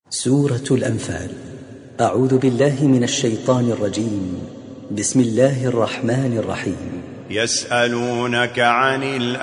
سورة الأنفال. أعوذ بالله من الشيطان الرجيم. بسم الله الرحمن الرحيم. يسألونك عن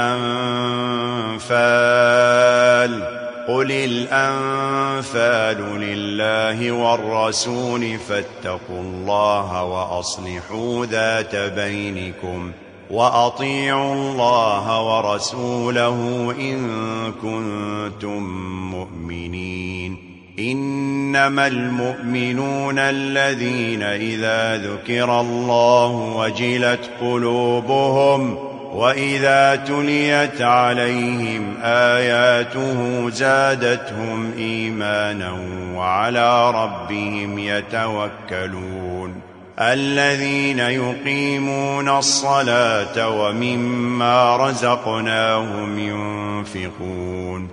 الأنفال قل الأنفال لله والرسول فاتقوا الله وأصلحوا ذات بينكم وأطيعوا الله ورسوله إن كنتم مؤمنين. إنما المؤمنون الذين إذا ذكر الله وجلت قلوبهم وإذا تليت عليهم آياته زادتهم إيمانا وعلى ربهم يتوكلون. الذين يقيمون الصلاة ومما رزقناهم ينفقون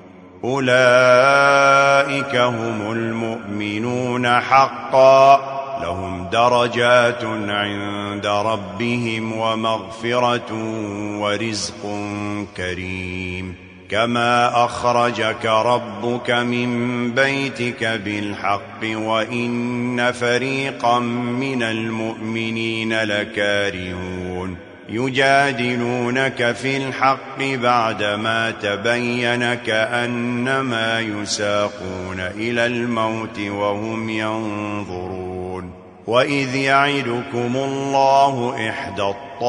أولئك هم المؤمنون حقا لهم درجات عند ربهم ومغفرة ورزق كريم. كما أخرجك ربك من بيتك بالحق وإن فريقا من المؤمنين لكارهون يجادلونك في الحق بعدما تبين كأنما يساقون إلى الموت وهم ينظرون. وإذ يعدكم الله إحدى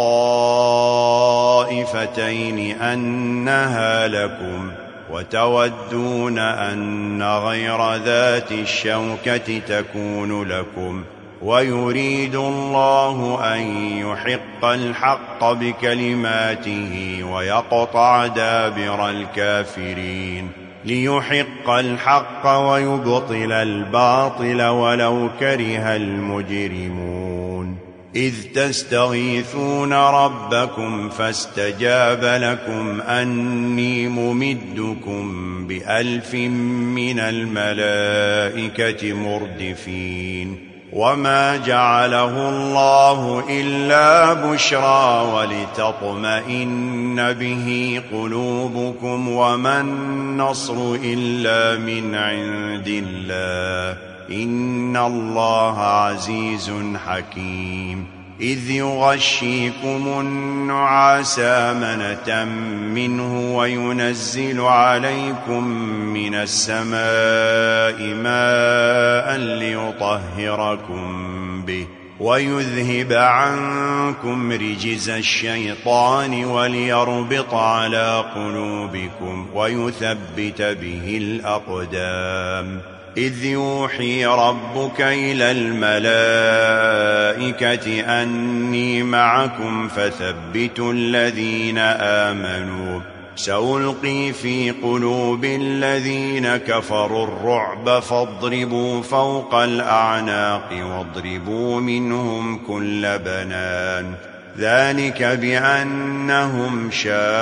الطائفتين أنها لكم وتودون أن غير ذات الشوكة تكون لكم ويريد الله أن يحق الحق بكلماته ويقطع دابر الكافرين ليحق الحق ويبطل الباطل ولو كره المجرمون. إذ تستغيثون ربكم فاستجاب لكم أني ممدكم ب1000 من الملائكة مردفين. وما جعله الله إلا بشرى ولتطمئن به قلوبكم وما النصر إلا من عند الله إن الله عزيز حكيم. إذ يغشيكم النعاس أمنة منه وينزل عليكم من السماء ماء ليطهركم به ويذهب عنكم رجز الشيطان وليربط على قلوبكم ويثبت به الأقدام. إذ يوحي ربك إلى الملائكة أني معكم فثبتوا الذين آمنوا سألقي في قلوب الذين كفروا الرعب فاضربوا فوق الأعناق واضربوا منهم كل بنان. ذلك بأنهم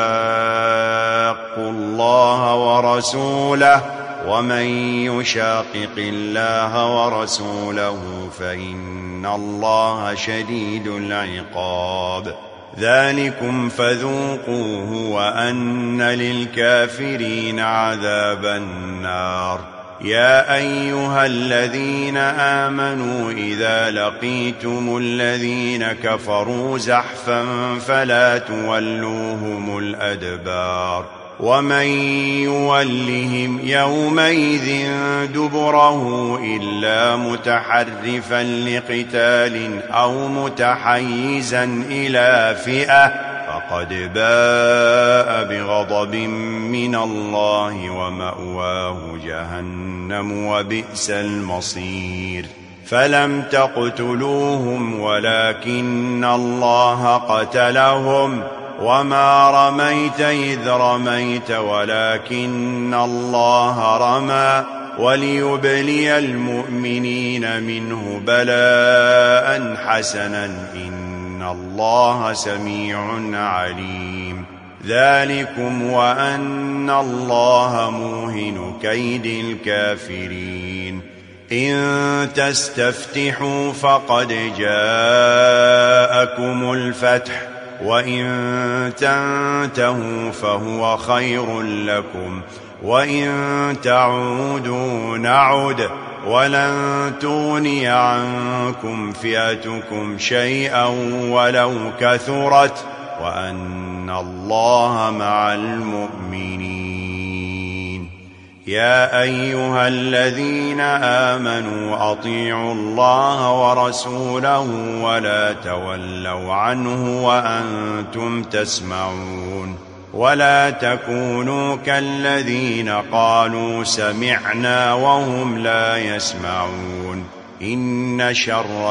شاقوا الله ورسوله ومن يشاقق الله ورسوله فإن الله شديد العقاب. ذلكم فذوقوه وأن للكافرين عذاب النار. يا أيها الذين آمنوا إذا لقيتم الذين كفروا زحفا فلا تولوهم الأدبار. ومن يولهم يومئذ دبره إلا متحرفا لقتال أو متحيزا إلى فئة فقد باء بغضب من الله ومأواه جهنم وبئس المصير. فلم تقتلوهم ولكن الله قتلهم وما رميت إذ رميت ولكن الله رمى وليبلي المؤمنين منه بلاء حسنا إن الله سميع عليم. ذلكم وأن الله موهن كيد الكافرين. إن تستفتحوا فقد جاءكم الفتح وإن تنتهوا فهو خير لكم وإن تعودوا نعد ولن تغني عنكم فئتكم شيئا ولو كثرت وأن الله مع المؤمنين. يا أيها الذين آمنوا أطيعوا الله ورسوله ولا تولوا عنه وأنتم تسمعون. ولا تكونوا كالذين قالوا سمعنا وهم لا يسمعون. إن شر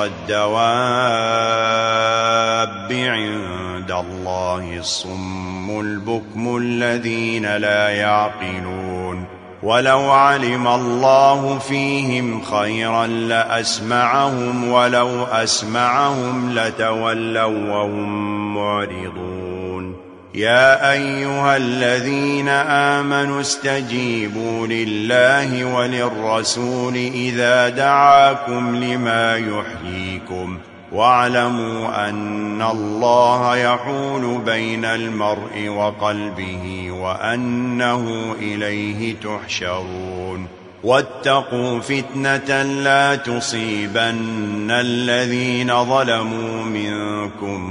الدواب عند الله الصم البكم الذين لا يعقلون. ولو علم الله فيهم خيرا لأسمعهم ولو أسمعهم لتولوا وهم معرضون. يا أيها الذين آمنوا استجيبوا لله وللرسول إذا دعاكم لما يحييكم واعلموا أن الله يحول بين المرء وقلبه وأنه إليه تحشرون. واتقوا فتنة لا تصيبن الذين ظلموا منكم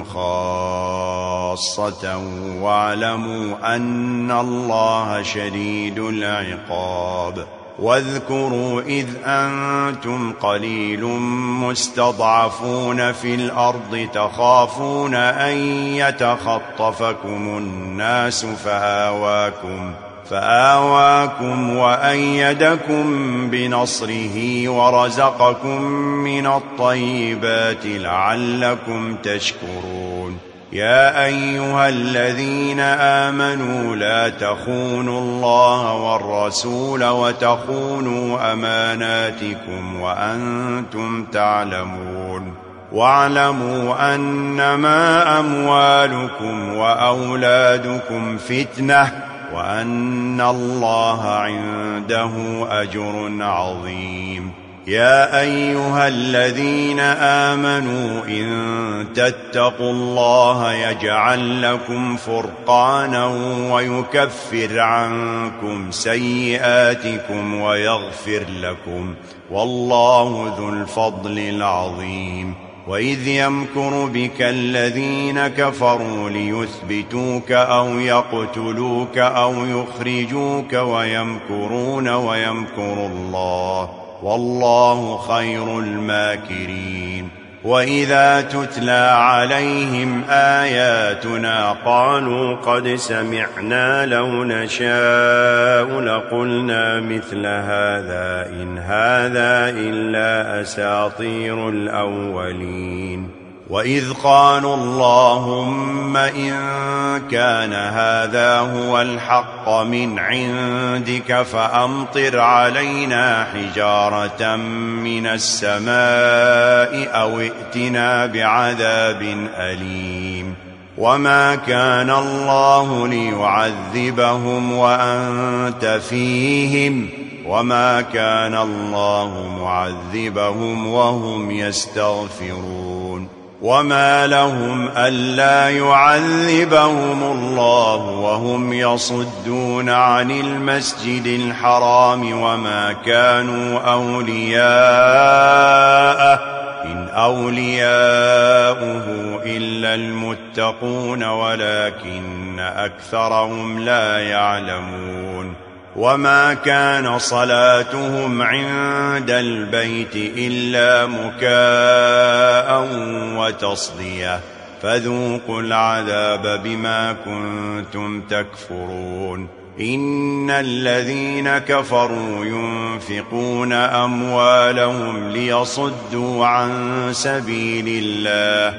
خاصة واعلموا أن الله شديد العقاب. واذكروا إذ أنتم قليل مستضعفون في الأرض تخافون أن يتخطفكم الناس فآواكم وأيدكم بنصره ورزقكم من الطيبات لعلكم تشكرون. يا أيها الذين آمنوا لا تخونوا الله والرسول وتخونوا أماناتكم وأنتم تعلمون. واعلموا أنما أموالكم وأولادكم فتنة وأن الله عنده أجر عظيم. يا أيها الذين آمنوا إن تتقوا الله يجعل لكم فرقانا ويكفر عنكم سيئاتكم ويغفر لكم والله ذو الفضل العظيم. وإذ يمكر بك الذين كفروا ليثبتوك أو يقتلوك أو يخرجوك ويمكرون ويمكر الله والله خير الماكرين. وإذا تتلى عليهم آياتنا قالوا قد سمعنا لو نشاء لقلنا مثل هذا إن هذا إلا أساطير الأولين. وإذ قالوا اللهم إن كان هذا هو الحق من عندك فأمطر علينا حجارة من السماء أو ائتنا بعذاب أليم. وما كان الله ليعذبهم وأنت فيهم وما كان الله معذبهم وهم يستغفرون. وما لهم ألا يعذبهم الله وهم يصدون عن المسجد الحرام وما كانوا أولياءه إن أولياؤه إلا المتقون ولكن أكثرهم لا يعلمون. وما كان صلاتهم عند البيت إلا مكاء وتصدية فذوقوا العذاب بما كنتم تكفرون. إن الذين كفروا ينفقون أموالهم ليصدوا عن سبيل الله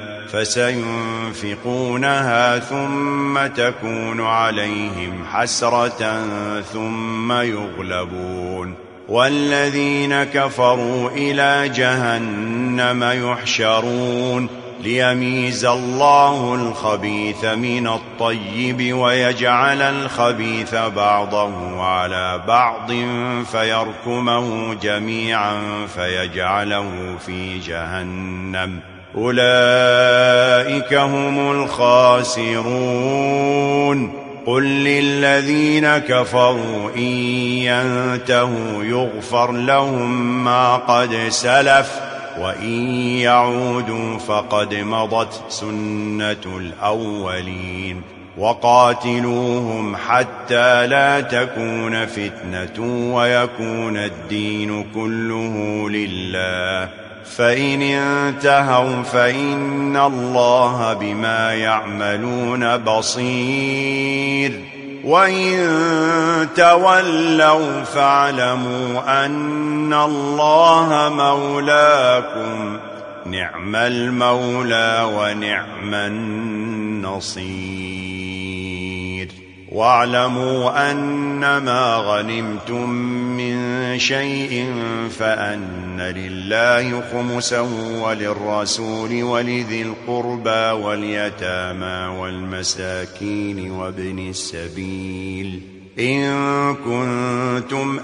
فسينفقونها ثم تكون عليهم حسرة ثم يغلبون. والذين كفروا إلى جهنم يحشرون ليميز الله الخبيث من الطيب ويجعل الخبيث بعضه على بعض فيركمه جميعا فيجعله في جهنم أولئك هم الخاسرون. قل للذين كفروا إن ينتهوا يغفر لهم ما قد سلف وإن يعودوا فقد مضت سنة الأولين وقاتلوهم حتى لا تكون فتنة ويكون الدين كله لله فإن انتهوا فإن الله بما يعملون بصير وإن تولوا فاعلموا أن الله مولاكم نعم المولى ونعم النصير واعلموا أنما غنمتم من شيء فأن لله خمسه وللرسول ولذي القربى واليتامى والمساكين وابن السبيل إن كنتم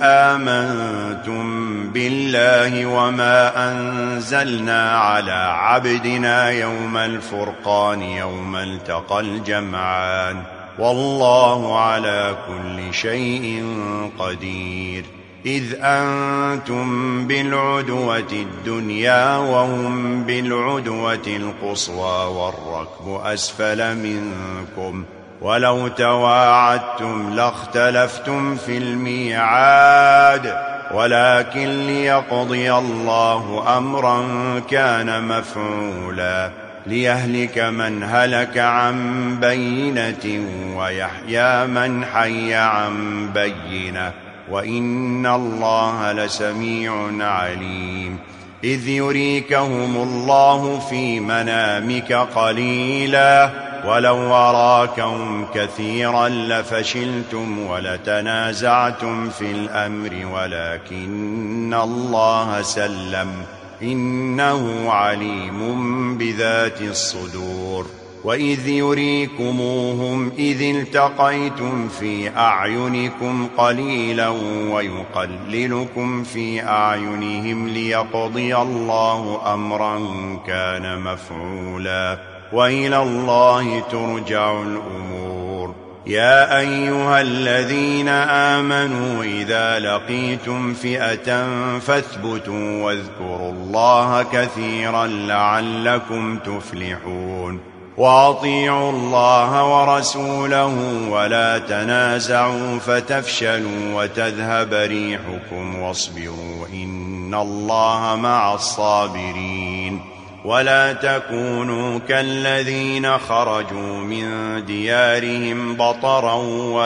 آمنتم بالله وما أنزلنا على عبدنا يوم الفرقان يوم التقى الجمعان والله على كل شيء قدير إذ أنتم بالعدوة الدنيا وهم بالعدوة القصوى والركب أسفل منكم ولو تواعدتم لاختلفتم في الميعاد ولكن ليقضي الله أمرا كان مفعولا ليهلك من هلك عن بينة ويحيى من حي عن بينة وإن الله لسميع عليم إذ يريكهم الله في منامك قليلا ولو أراكهم كثيرا لفشلتم ولتنازعتم في الأمر ولكن الله سلم إنه عليم بذات الصدور وإذ يريكموهم إذ التقيتم في أعينكم قليلا ويقللكم في أعينهم ليقضي الله أمرا كان مفعولا وإلى الله ترجع الأمور يا أيها الذين آمنوا إذا لقيتم فئة فاثبتوا واذكروا الله كثيرا لعلكم تفلحون وأطيعوا الله ورسوله ولا تنازعوا فتفشلوا وتذهب ريحكم واصبروا إن الله مع الصابرين ولا تكونوا كالذين خرجوا من ديارهم بطرا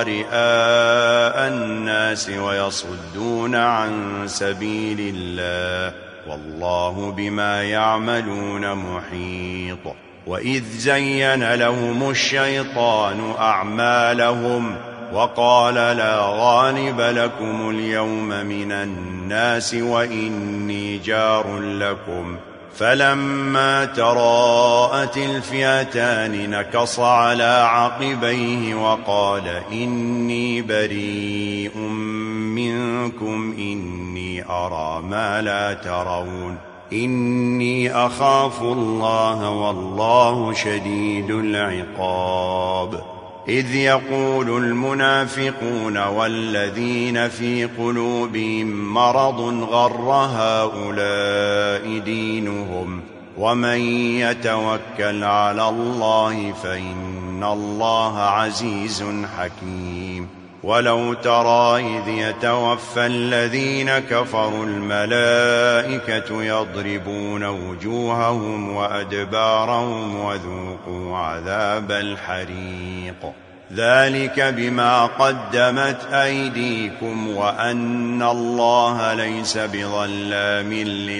ورئاء الناس ويصدون عن سبيل الله والله بما يعملون محيط وإذ زين لهم الشيطان أعمالهم وقال لا غالب لكم اليوم من الناس وإني جار لكم فلما تراءت الفئتان نكص على عقبيه وقال إني بريء منكم إني أرى ما لا ترون إني أخاف الله والله شديد العقاب إذ يقول المنافقون والذين في قلوبهم مرض غر هؤلاء دينهم ومن يتوكل على الله فإن الله عزيز حكيم ولو ترى إذ يتوفى الذين كفروا الملائكة يضربون وجوههم وأدبارهم وذوقوا عذاب الحريق ذلك بما قدمت أيديكم وأن الله ليس بظلام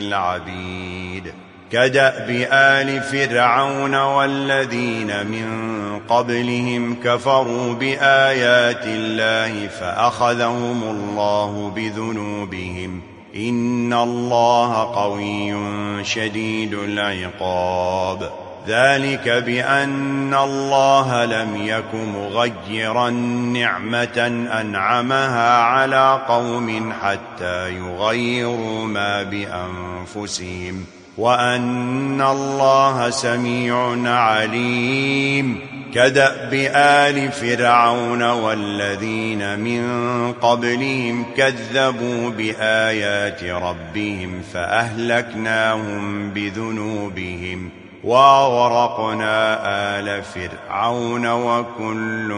للعبيد كدأب آل فرعون والذين من قبلهم كفروا بآيات الله فأخذهم الله بذنوبهم إن الله قوي شديد العقاب ذلك بأن الله لم يك مغيرا نعمة أنعمها على قوم حتى يغيروا ما بأنفسهم وأن الله سميع عليم كدأب آل فرعون والذين من قبلهم كذبوا بآيات ربهم فأهلكناهم بذنوبهم وأغرقنا آل فرعون وكل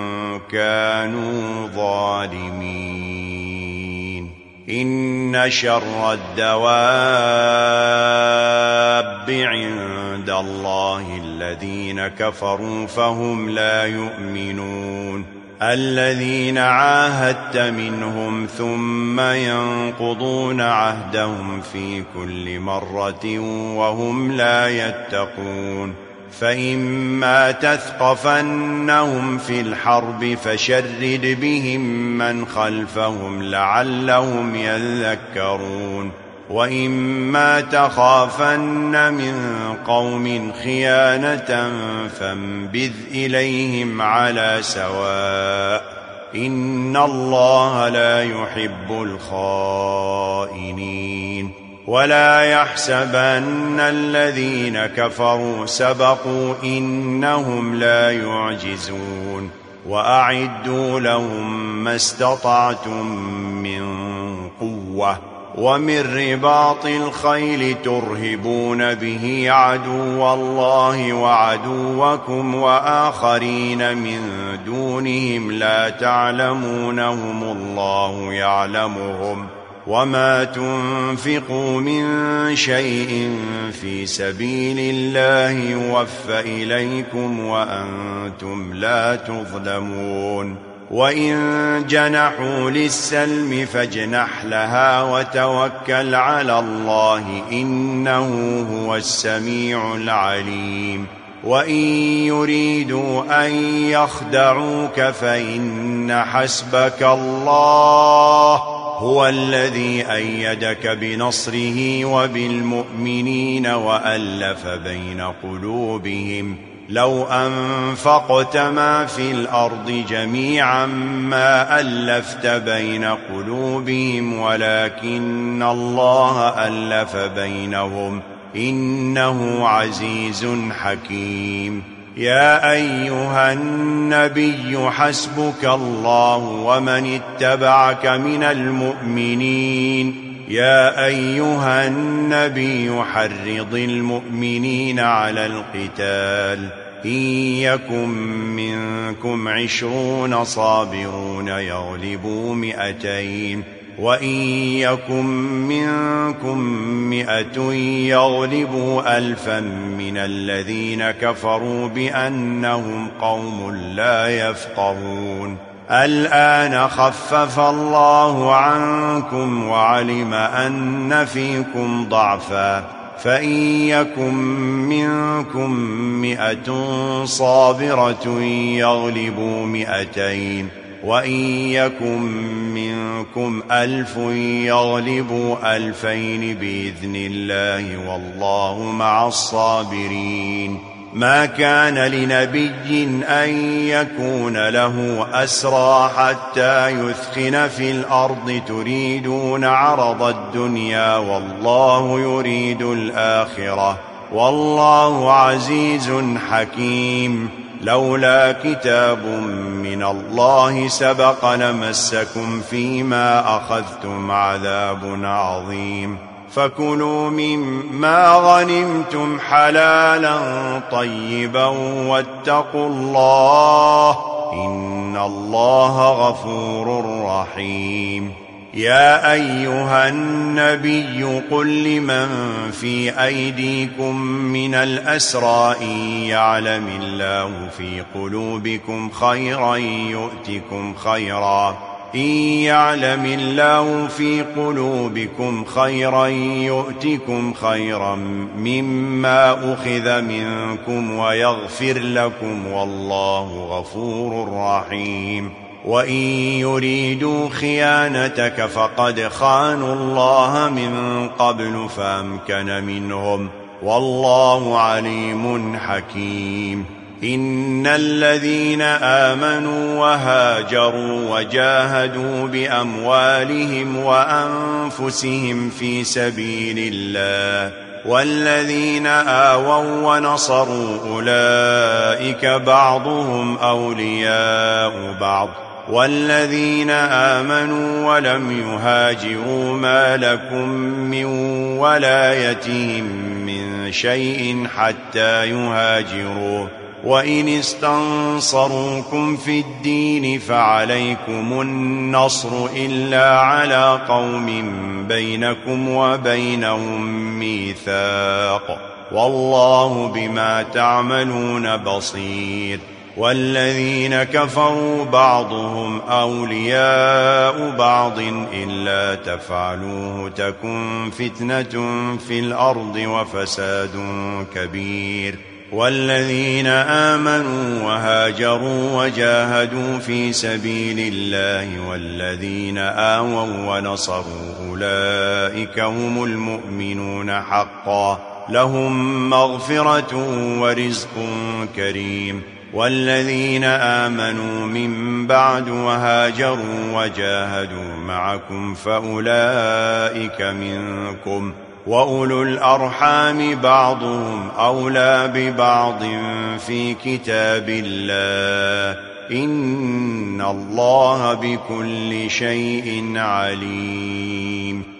كانوا ظالمين إن شر الدواب عند الله الذين كفروا فهم لا يؤمنون الذين عاهدت منهم ثم ينقضون عهدهم في كل مرة وهم لا يتقون فإما تثقفنهم في الحرب فشرد بهم من خلفهم لعلهم يذكرون وإما تخافن من قوم خيانة فانبذ إليهم على سواء إن الله لا يحب الخائنين ولا يحسبن الذين كفروا سبقوا إنهم لا يعجزون وأعدوا لهم ما استطعتم من قوة ومن رباط الخيل ترهبون به عدو الله وعدوكم وآخرين من دونهم لا تعلمونهم الله يعلمهم وما تنفقوا من شيء في سبيل الله يوفى إليكم وأنتم لا تظلمون وإن جنحوا للسلم فاجنح لها وتوكل على الله إنه هو السميع العليم وإن يريدوا أن يخدعوك فإن حسبك الله هو الذي أيدك بنصره وبالمؤمنين وألف بين قلوبهم لو أنفقت ما في الأرض جميعا ما ألفت بين قلوبهم ولكن الله ألف بينهم إنه عزيز حكيم يا أيها النبي حسبك الله ومن اتبعك من المؤمنين يا أيها النبي حرض المؤمنين على القتال إن يكن منكم 20 صابرون يغلبوا 200 وإن يكن منكم 100 يغلبوا 1000 من الذين كفروا بأنهم قوم لا يفقهون الآن خفف الله عنكم وعلم أن فيكم ضعفا فإن يكن منكم 100 صابرة يغلبوا 200 وإن يكن منكم 1000 يغلبوا 2000 بإذن الله والله مع الصابرين ما كان لنبي أن يكون له أسرى حتى يثخن في الأرض تريدون عرض الدنيا والله يريد الآخرة والله عزيز حكيم لولا كتاب من الله سبق لمسكم فيما أخذتم عذاب عظيم فكلوا مما غنمتم حلالا طيبا واتقوا الله إن الله غفور رحيم يا أيها النبي قل لمن في أيديكم من الأسرى إن يعلم الله في قلوبكم خيرا يؤتكم خيرا إن يعلم الله في قلوبكم خيرا يؤتكم خيرا مما أخذ منكم ويغفر لكم والله غفور رحيم وإن يريدوا خيانتك فقد خانوا الله من قبل فأمكن منهم والله عليم حكيم إن الذين آمنوا وهاجروا وجاهدوا بأموالهم وأنفسهم في سبيل الله والذين آووا ونصروا أولئك بعضهم أولياء بعض والذين آمنوا ولم يهاجروا ما لكم من ولايتهم من شيء حتى يهاجروا وإن استنصروكم في الدين فعليكم النصر إلا على قوم بينكم وبينهم ميثاق والله بما تعملون بصير والذين كفروا بعضهم أولياء بعض إلا تفعلوه تكن فتنة في الأرض وفساد كبير والذين آمنوا وهاجروا وجاهدوا في سبيل الله والذين آووا ونصروا أولئك هم المؤمنون حقا لهم مغفرة ورزق كريم والذين آمنوا من بعد وهاجروا وجاهدوا معكم فأولئك منكم وأولو الأرحام بعضهم أولى ببعض في كتاب الله إن الله بكل شيء عليم